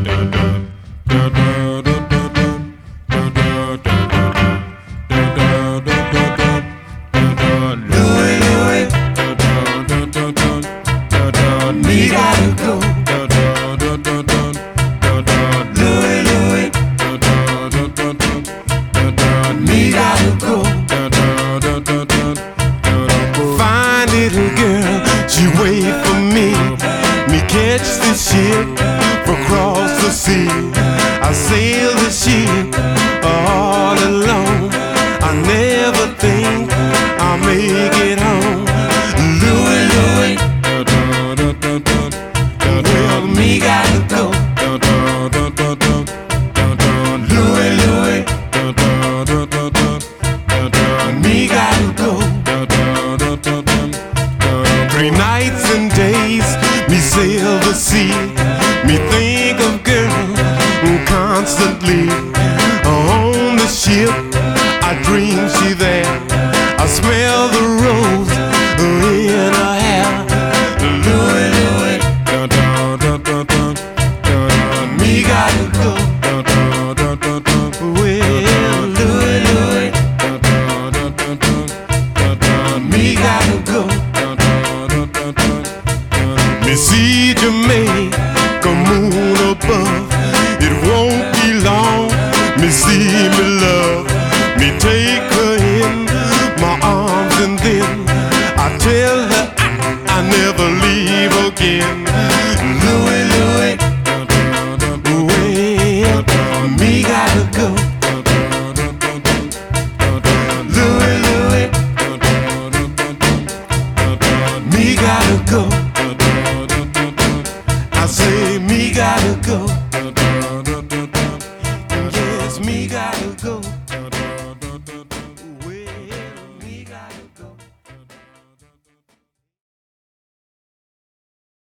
Me gotta go. Louie, Louie. Me gotta go. Fine little girl, she wait for me. Me catch the ship across the sea. I sail the ship all alone. I never think I'll make it home. Louie, Louie. Well, Me gotta go. Louie, Louie. Me gotta go. 3 nights and days, me sail the sea. Me think of girl constantly. On the ship, I dream she there. I smell the rose in her hair. Louie, Louie. Me gotta go. Well, Louie, Louie. Me gotta go. me see Jamaica moon above. It won't be long. Me see me love. Me take her in my arms and then I tell her I never leave again. Louie, Louie. Well, Me gotta go. Louie, Louie. Me gotta go. I say Me gotta go.